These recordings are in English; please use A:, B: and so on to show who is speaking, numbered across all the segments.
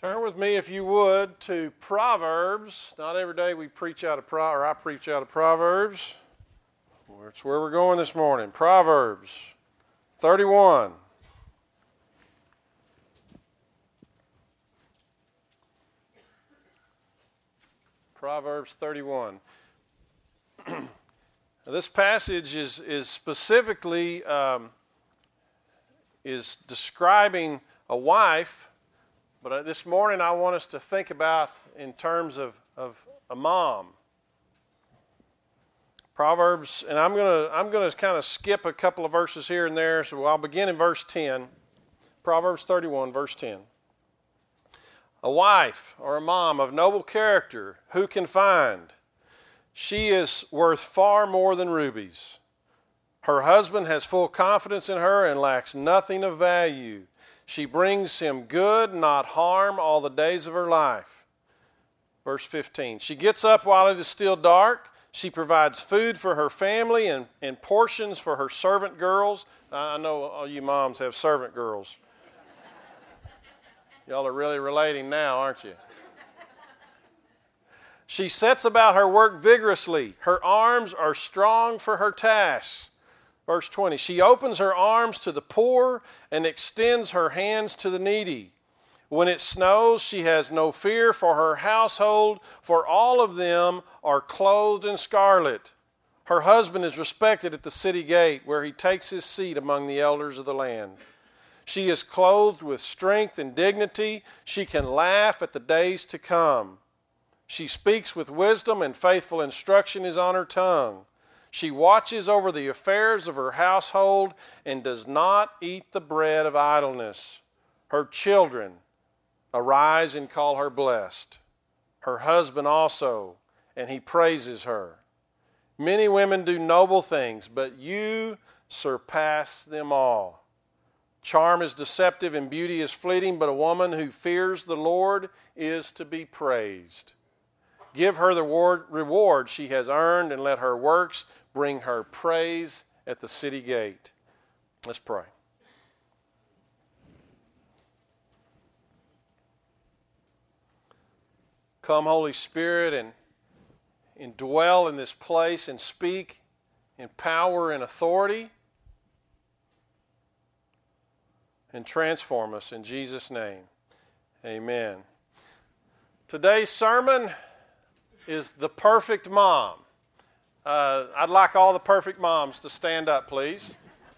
A: Turn with me, if you would, to Proverbs. Not every day we preach out of I preach out of Proverbs. It's where we're going this morning. Proverbs 31. Proverbs 31. This passage is specifically is describing a wife. But this morning I want us to think about in terms of a mom. Proverbs, and I'm going to kind of skip a couple of verses here and there, so I'll begin in verse 10. Proverbs 31, verse 10. A wife or a mom of noble character, who can find? She is worth far more than rubies. Her husband has full confidence in her and lacks nothing of value. She brings him good, not harm, all the days of her life. Verse 15. She gets up while it is still dark. She provides food for her family and portions for her servant girls. I know all you moms have servant girls. Y'all are really relating now, aren't you? She sets about her work vigorously. Her arms are strong for her tasks. Verse 20, she opens her arms to the poor and extends her hands to the needy. When it snows, she has no fear for her household, for all of them are clothed in scarlet. Her husband is respected at the city gate, where he takes his seat among the elders of the land. She is clothed with strength and dignity. She can laugh at the days to come. She speaks with wisdom, and faithful instruction is on her tongue. She watches over the affairs of her household and does not eat the bread of idleness. Her children arise and call her blessed. Her husband also, and he praises her. Many women do noble things, but you surpass them all. Charm is deceptive and beauty is fleeting, but a woman who fears the Lord is to be praised. Give her the reward she has earned, and let her works bring her praise at the city gate. Let's pray. Come, Holy Spirit, and dwell in this place and speak in power and authority, and transform us in Jesus' name. Amen. Today's sermon is the perfect mom. I'd like all the perfect moms to stand up, please.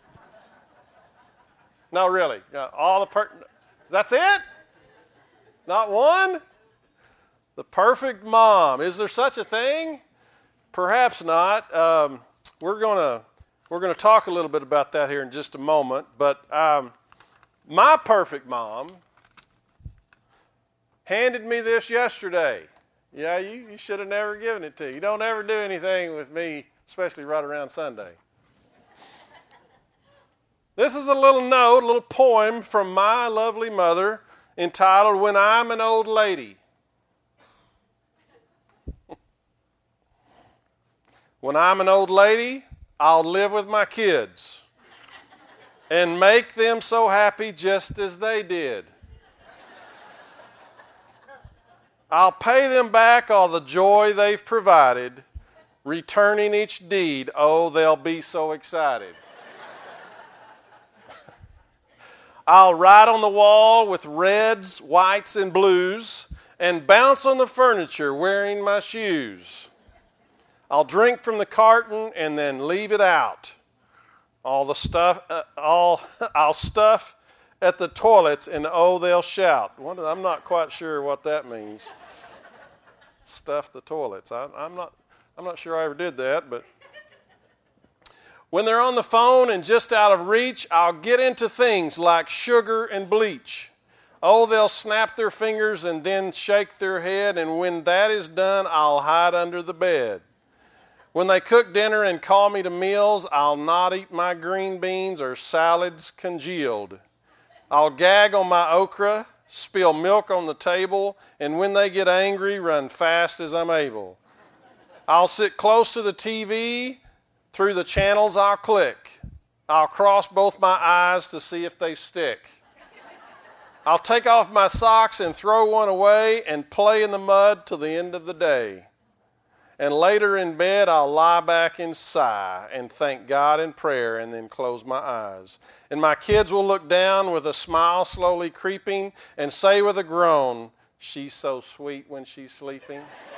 A: No, really. That's it? Not one? The perfect mom. Is there such a thing? Perhaps not. We're going to talk a little bit about that here in just a moment. But my perfect mom handed me this yesterday. Yeah, you should have never given it to you. You don't ever do anything with me, especially right around Sunday. This is a little note, a little poem from my lovely mother entitled, When I'm an Old Lady. When I'm an old lady, I'll live with my kids and make them so happy just as they did. I'll pay them back all the joy they've provided, returning each deed. Oh, they'll be so excited. I'll write on the wall with reds, whites, and blues, and bounce on the furniture wearing my shoes. I'll drink from the carton and then leave it out. I'll stuff at the toilets, and oh, they'll shout. I'm not quite sure what that means. Stuff the toilets. I'm not sure I ever did that, but when they're on the phone and just out of reach, I'll get into things like sugar and bleach. Oh, they'll snap their fingers and then shake their head, and when that is done, I'll hide under the bed. When they cook dinner and call me to meals, I'll not eat my green beans or salads congealed. I'll gag on my okra, spill milk on the table, and when they get angry, run fast as I'm able. I'll sit close to the TV. Through the channels I'll click. I'll cross both my eyes to see if they stick. I'll take off my socks and throw one away and play in the mud till the end of the day. And later in bed, I'll lie back and sigh and thank God in prayer and then close my eyes. And my kids will look down with a smile slowly creeping and say with a groan, she's so sweet when she's sleeping.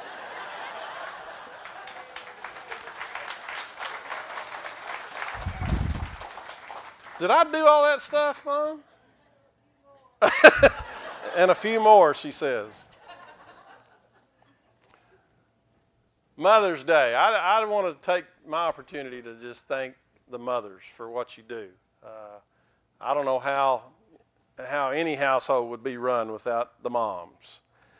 A: Did I do all that stuff, Mom? And a few more, she says. Mother's Day. I want to take my opportunity to just thank the mothers for what you do. I don't know how any household would be run without the moms.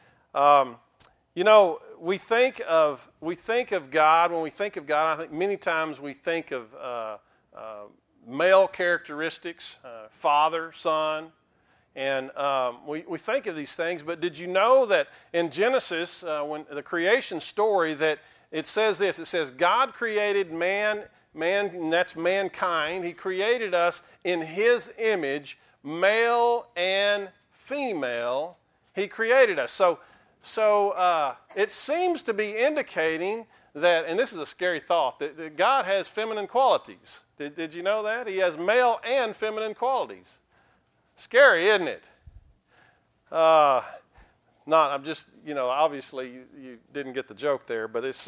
A: We think of God. When we think of God, I think many times we think of male characteristics, father, son, and we think of these things. But did you know that in Genesis, when the creation story, that it says this? It says God created man, and that's mankind. He created us in His image, male and female. He created us. So it seems to be indicating that, and this is a scary thought, that God has feminine qualities. Did you know that? He has male and feminine qualities. Scary, isn't it? I'm just, obviously you didn't get the joke there, but it's,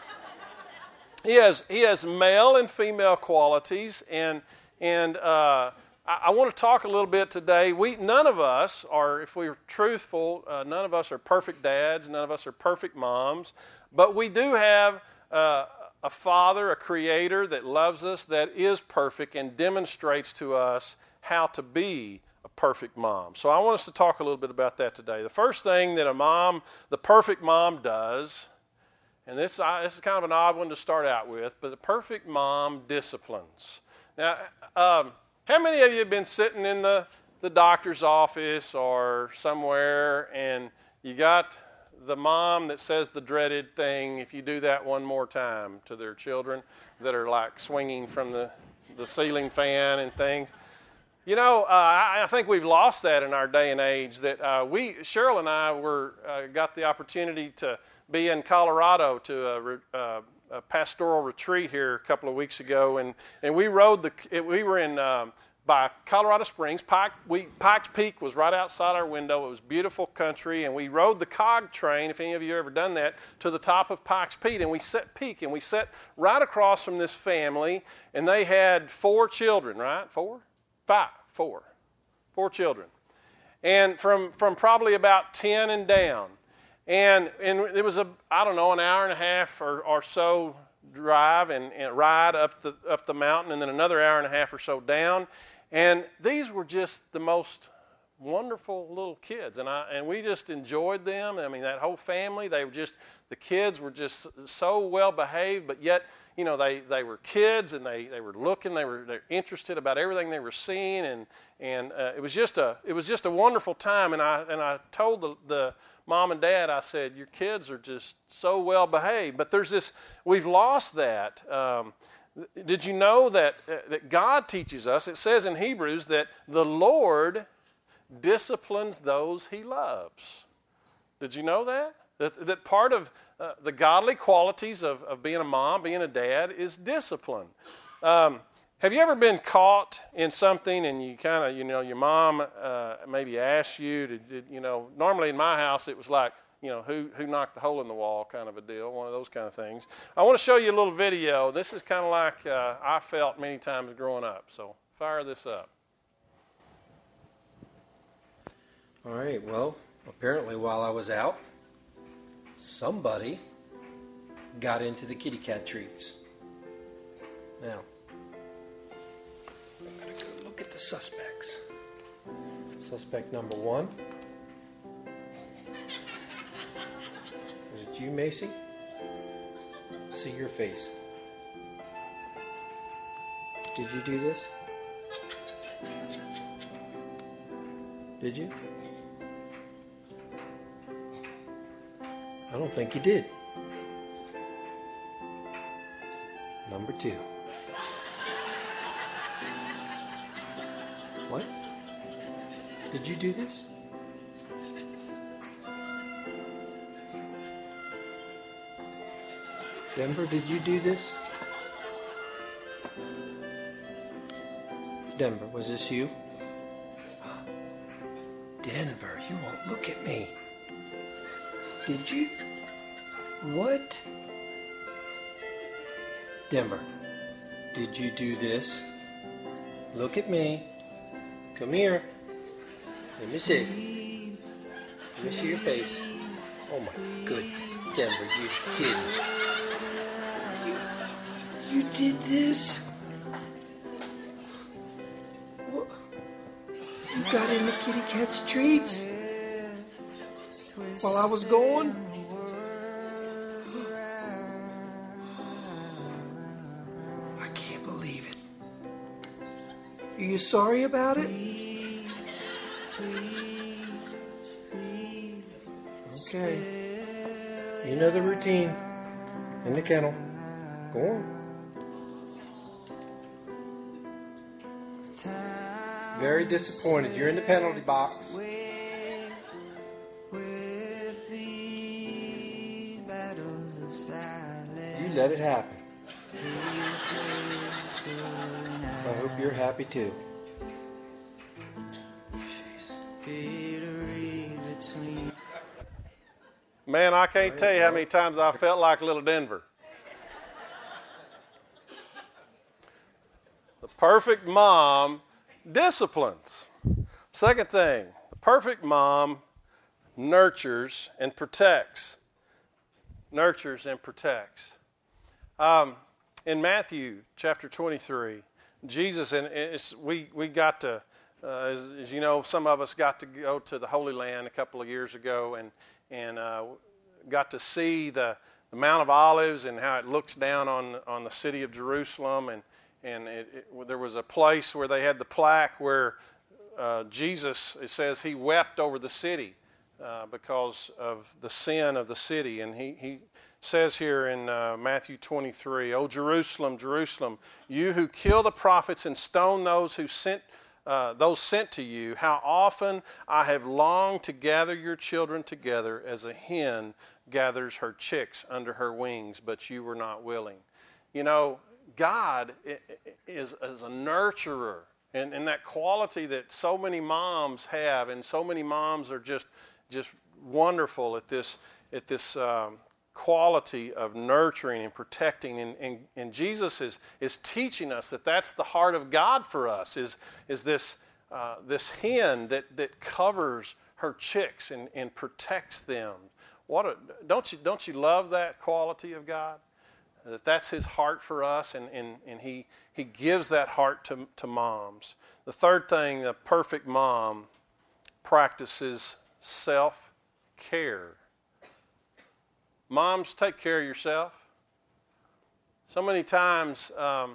A: he has male and female qualities, and I want to talk a little bit today. None of us are, if we're truthful, none of us are perfect dads, none of us are perfect moms, but we do have a Father, a Creator that loves us, that is perfect and demonstrates to us how to be a perfect mom. So I want us to talk a little bit about that today. The first thing that the perfect mom does, and this is kind of an odd one to start out with, but the perfect mom disciplines. Now, how many of you have been sitting in the doctor's office or somewhere and you got the mom that says the dreaded thing, if you do that one more time, to their children that are like swinging from the ceiling fan and things? I think we've lost that in our day and age. That Cheryl and I got the opportunity to be in Colorado to a pastoral retreat here a couple of weeks ago, and we rode we were in by Colorado Springs. Pikes Peak was right outside our window. It was beautiful country, and we rode the cog train, if any of you have ever done that, to the top of Pikes Peak, and we sat right across from this family, and they had 4 children, right? 4 children, and from probably about 10 and down, and it was an hour and a half or so drive and ride up the mountain, and then another hour and a half or so down, and these were just the most wonderful little kids, and we just enjoyed them. I mean, that whole family, the kids were just so well behaved, but yet, they were kids, and they were looking, they're interested about everything they were seeing, and it was just a wonderful time. And I told the mom and dad, I said, your kids are just so well behaved. But we've lost that. Did you know that God teaches us? It says in Hebrews that the Lord disciplines those He loves. Did you know that? That part of the godly qualities of being a mom, being a dad, is discipline. Have you ever been caught in something and you kind of, your mom maybe asked you to, normally in my house it was like, who knocked the hole in the wall kind of a deal, one of those kind of things. I want to show you a little video. This is kind of like I felt many times growing up. So fire this up.
B: All right, well, apparently while I was out, somebody got into the kitty cat treats. Now, I gotta go look at the suspects. Suspect number 1. Is it you, Macy? See your face. Did you do this? Did you? I don't think you did. Number 2. What? Did you do this? Denver, did you do this? Denver, was this you? Denver, you won't look at me. Did you? What? Denver, did you do this? Look at me. Come here. Let me see. Let me see your face. Oh my goodness. Denver, you didn't. You did this? What? You got in the kitty cat's treats? While I was gone? I can't believe it. Are you sorry about it? Okay. You know the routine. In the kennel. Go on. Very disappointed. You're in the penalty box. You let it happen. I hope you're happy too.
A: Man, I can't tell you how many times I felt like little Denver. The perfect mom disciplines. Second thing, the perfect mom nurtures and protects. Nurtures and protects. In Matthew chapter 23, Jesus, and we got to, as you know, some of us got to go to the Holy Land a couple of years ago and got to see the Mount of Olives and how it looks down on the city of Jerusalem, and there was a place where they had the plaque where Jesus, it says, he wept over the city because of the sin of the city, and he says here in Matthew 23, "O Jerusalem, Jerusalem, you who kill the prophets and stone those who sent to you, how often I have longed to gather your children together as a hen gathers her chicks under her wings, but you were not willing." You know, God is a nurturer, and that quality that so many moms have, and so many moms are just wonderful at this quality of nurturing and protecting, and Jesus is teaching us that that's the heart of God for us, is this hen that covers her chicks and protects them. Don't you love that quality of God? That's His heart for us, and He gives that heart to moms. The third thing, the perfect mom practices self-care. Moms, take care of yourself. So many times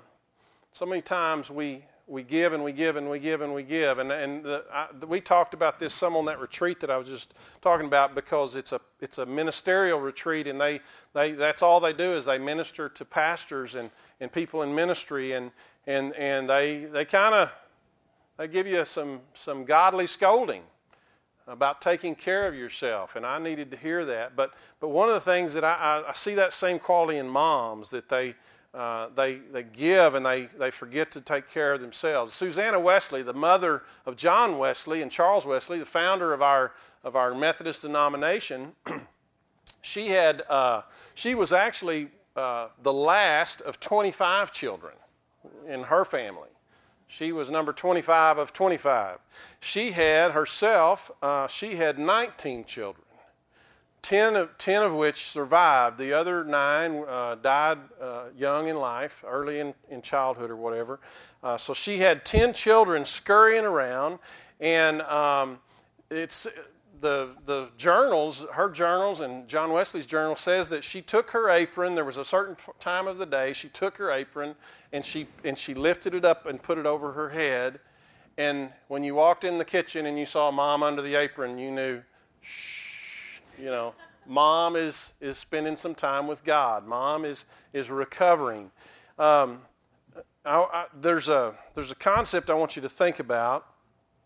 A: we give and we give and we give and we give, and we talked about this some on that retreat that I was just talking about, because it's a ministerial retreat, and that's all they do is they minister to pastors and people in ministry, and they kind of give you some godly scolding about taking care of yourself, and I needed to hear that. But one of the things that I see that same quality in moms, that they give and they forget to take care of themselves. Susanna Wesley, the mother of John Wesley and Charles Wesley, the founder of our Methodist denomination, she was actually the last of 25 children in her family. She was number 25 of 25. She had herself, she had 19 children, 10 of which survived. The other 9 died young in life, early in childhood or whatever. So she had 10 children scurrying around, and it's the journals, her journals and John Wesley's journal says that she took her apron. There was a certain time of the day she took her apron and she lifted it up and put it over her head. And when you walked in the kitchen and you saw Mom under the apron, you knew, shh, Mom is spending some time with God. Mom is recovering. There's a concept I want you to think about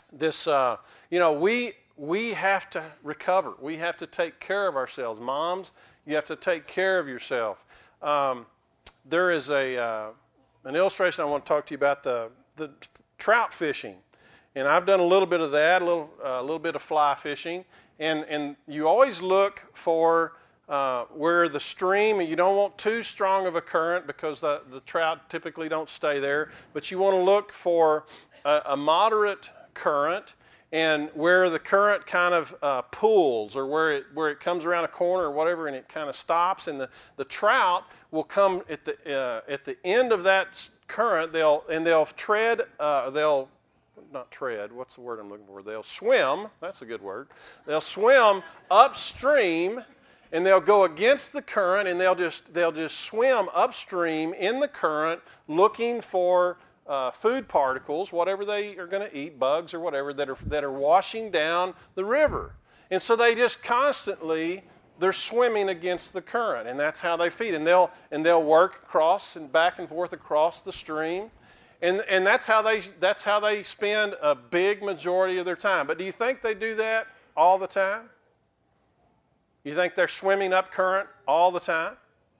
A: we have to recover. We have to take care of ourselves. Moms, you have to take care of yourself. There is an illustration I want to talk to you about the trout fishing, and I've done a little bit of that, a little bit of fly fishing, and you always look for where the stream, and you don't want too strong of a current because the trout typically don't stay there, but you want to look for a moderate current, and where the current kind of pools, or where it comes around a corner or whatever, and it kind of stops, and the trout will come at the end of that current. They'll tread. They'll not tread. What's the word I'm looking for? They'll swim. That's a good word. They'll swim upstream, and they'll go against the current, and they'll just swim upstream in the current, looking for food particles, whatever they are going to eat, bugs or whatever that are washing down the river. And so they just constantly, they're swimming against the current, and that's how they feed. And they'll work across and back and forth across the stream, and that's how they spend a big majority of their time. But do you think they do that all the time? You think they're swimming up current all the time?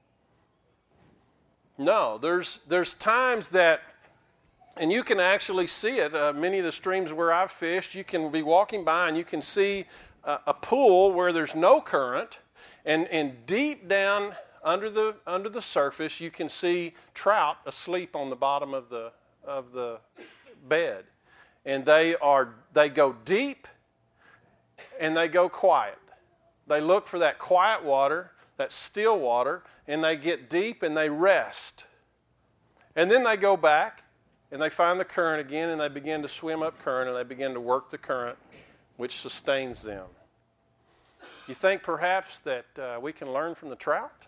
A: No, there's times that. And you can actually see it. Many of the streams where I've fished, you can be walking by and you can see a pool where there's no current, and deep down under the surface, you can see trout asleep on the bottom of the bed, and they go deep and they go quiet. They look for that quiet water, that still water, and they get deep and they rest, and then they go back. And they find the current again, and they begin to swim up current, and they begin to work the current, which sustains them. You think perhaps that we can learn from the trout?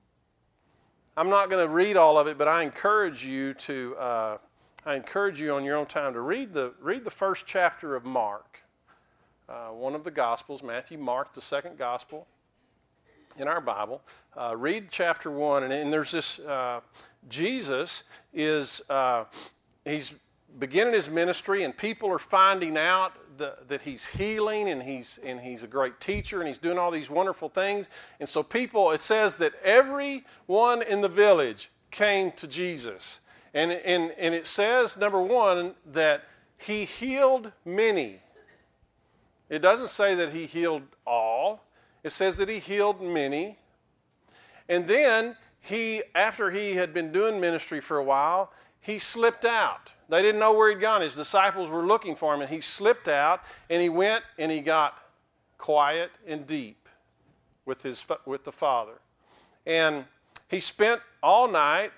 A: I'm not going to read all of it, but I encourage you on your own time to read the first chapter of Mark, one of the Gospels, Matthew, Mark, the second Gospel in our Bible. Read chapter 1, and there's this Jesus is. He's beginning his ministry, and people are finding out that he's healing, and he's a great teacher, and he's doing all these wonderful things. And so it says that everyone in the village came to Jesus. And it says, number one, that he healed many. It doesn't say that he healed all. It says that he healed many. And then after he had been doing ministry for a while, he slipped out. They didn't know where he'd gone. His disciples were looking for him, and he slipped out, and he went and he got quiet and deep with the Father. And he spent all night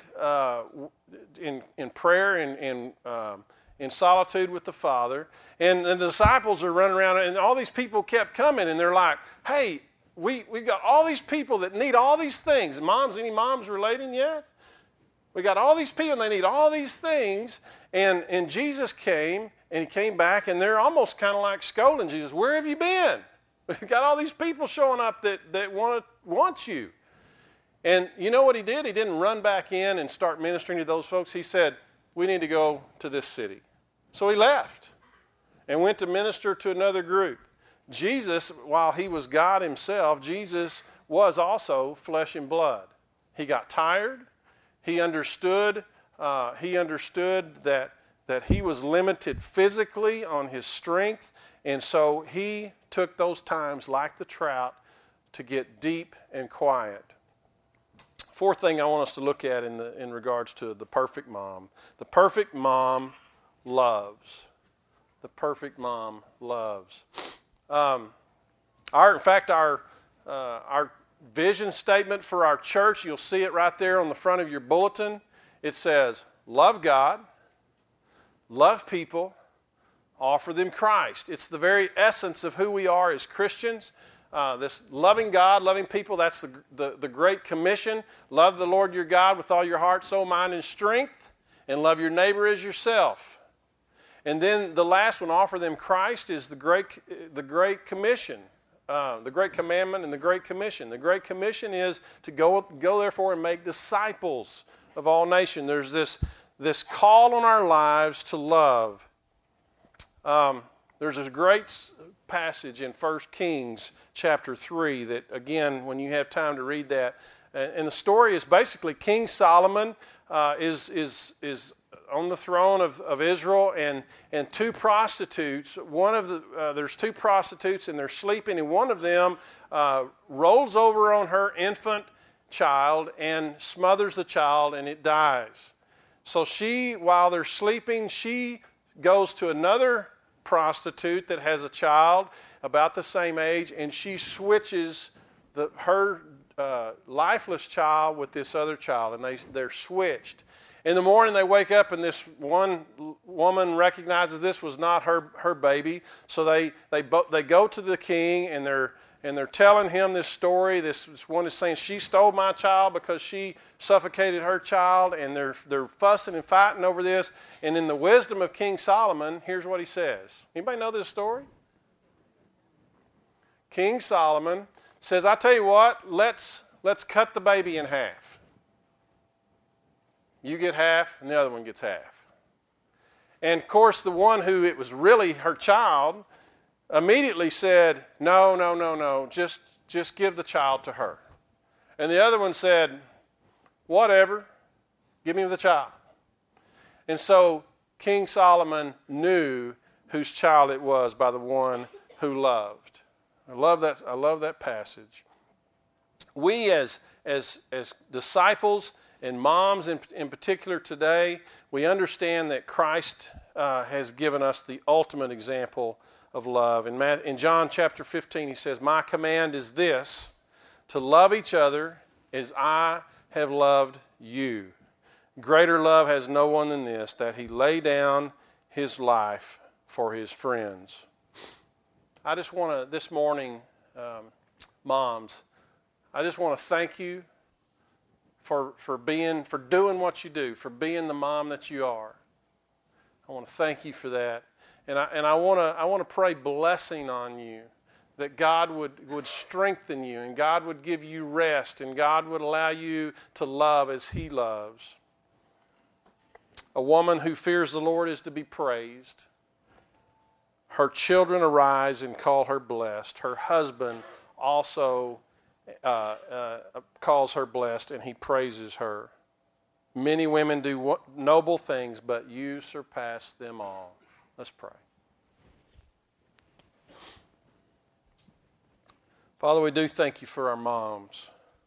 A: in prayer and in solitude with the Father. And the disciples are running around, and all these people kept coming, and they're like, hey, we've got all these people that need all these things. Any moms relating yet? We got all these people, and they need all these things. And Jesus came, and he came back, and they're almost kind of like scolding Jesus. Where have you been? We've got all these people showing up that want you. And you know what he did? He didn't run back in and start ministering to those folks. He said, we need to go to this city. So he left and went to minister to another group. Jesus, while he was God himself, Jesus was also flesh and blood. He got tired. He understood that he was limited physically on his strength, and so he took those times, like the trout, to get deep and quiet. Fourth thing I want us to look at in regards to the perfect mom. The perfect mom loves. The perfect mom loves. Our vision statement for our church, you'll see it right there on the front of your bulletin. It says, love God, love people, offer them Christ. It's the very essence of who we are as Christians. This loving God, loving people, that's the Great Commission. Love the Lord your God with all your heart, soul, mind, and strength, and love your neighbor as yourself. And then the last one, offer them Christ, is the Great Commission. The Great Commandment and the Great Commission. The Great Commission is to go therefore and make disciples of all nations. There's this call on our lives to love. There's a great passage in 1 Kings chapter 3 that, again, when you have time to read that, and the story is basically King Solomon is on the throne of Israel, and two prostitutes. There's two prostitutes, and they're sleeping, and one of them rolls over on her infant child and smothers the child, and it dies. So while they're sleeping, she goes to another prostitute that has a child about the same age, and she switches her lifeless child with this other child, and they're switched. In the morning, they wake up, and this one woman recognizes this was not her baby. So they go to the king, and they're telling him this story. This one is saying, she stole my child because she suffocated her child, and they're fussing and fighting over this. And in the wisdom of King Solomon, here's what he says. Anybody know this story? King Solomon says, I tell you what, let's cut the baby in half. You get half, and the other one gets half. And of course, the one who it was really her child immediately said, no, just give the child to her. And the other one said, whatever, give me the child. And so King Solomon knew whose child it was by the one who loved. I love that passage. We as disciples and moms in particular today, we understand that Christ has given us the ultimate example of love. In John chapter 15, he says, my command is this, to love each other as I have loved you. Greater love has no one than this, that he lay down his life for his friends. I just want to, this morning, moms, I just want to thank you for doing what you do, for being the mom that you are. I want to thank you for that. And I want to pray blessing on you, that God would strengthen you, and God would give you rest, and God would allow you to love as he loves. A woman who fears the Lord is to be praised. Her children arise and call her blessed. Her husband also calls her blessed, and he praises her. Many women do noble things, but you surpass them all. Let's pray. Father, we do thank you for our moms.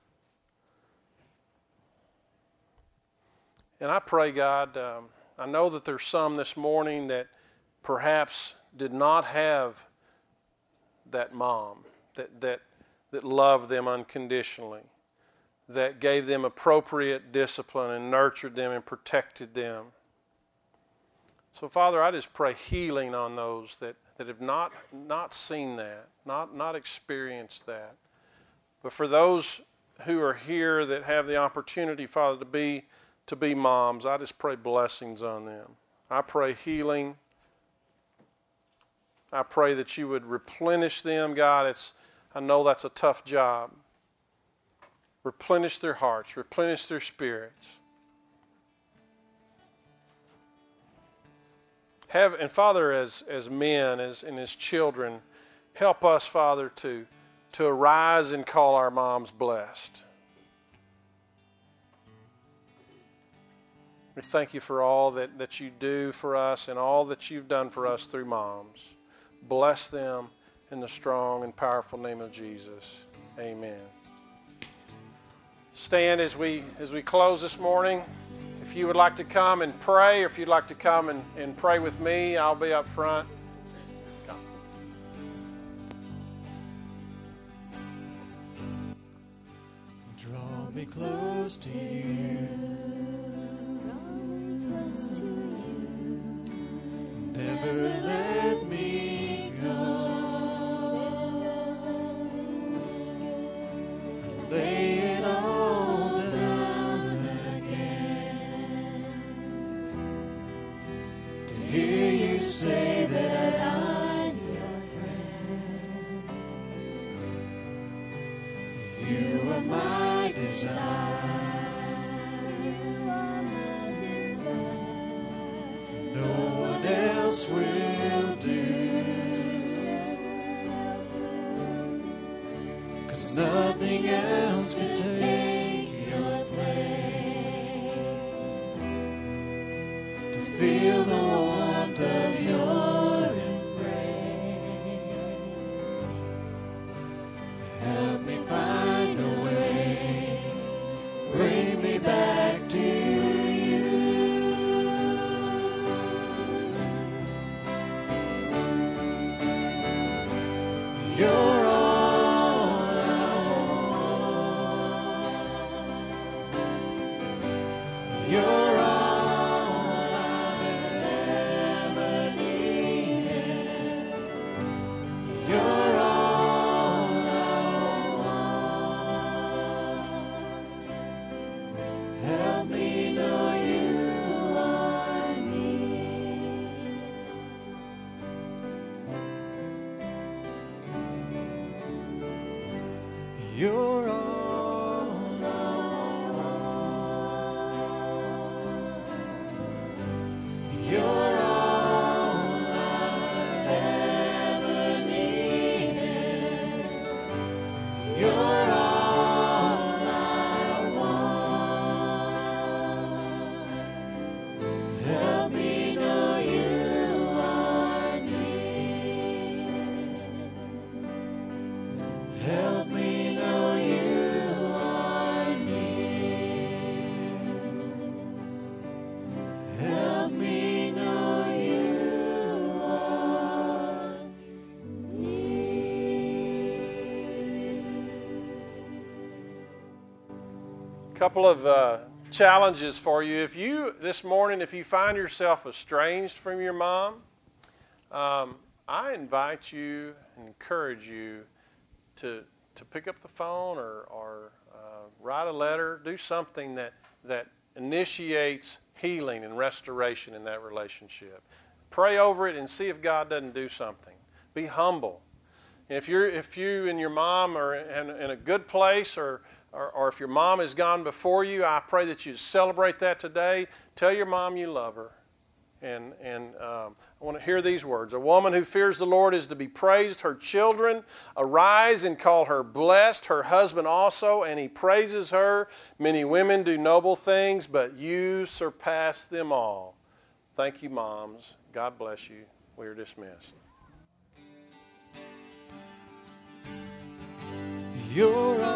A: And I pray, God, I know that there's some this morning that perhaps did not have that mom that loved them unconditionally, that gave them appropriate discipline and nurtured them and protected them. So, Father, I just pray healing on those that have not seen that, not experienced that. But for those who are here that have the opportunity, Father, to be moms, I just pray blessings on them. I pray healing. I pray that you would replenish them, God. I know that's a tough job. Replenish their hearts, replenish their spirits. And Father, as men, and as children, help us, Father, to arise and call our moms blessed. We thank you for all that you do for us and all that you've done for us through moms. Bless them in the strong and powerful name of Jesus. Amen. Stand as we close this morning. If you would like to come and pray, or if you'd like to come and pray with me, I'll be up front. Come.
C: Draw me close to you. Never let me go. Lay it all down again. To hear you say that I'm your friend. You are my desire. No one else will do. 'cause nothing else can take your place. To feel the warmth of your embrace. Help me find a way to bring me back to you. You're all I want. You're all I've ever needed. You're all I want. Help me know you are near. You're all I want. You're all I've ever needed. You're all I want. Help me know you are near. Help me know you are near. Help me know you are
A: Couple of challenges for you. If you this morning, if you find yourself estranged from your mom, I invite you and encourage you to pick up the phone or write a letter, do something that initiates healing and restoration in that relationship. Pray over it and see if God doesn't do something. Be humble. If you and your mom are in a good place, or if your mom has gone before you, I pray that you celebrate that today. Tell your mom you love her. And I want to hear these words. A woman who fears the Lord is to be praised. Her children arise and call her blessed. Her husband also, and he praises her. Many women do noble things, but you surpass them all. Thank you, moms. God bless you. We are dismissed.
C: You're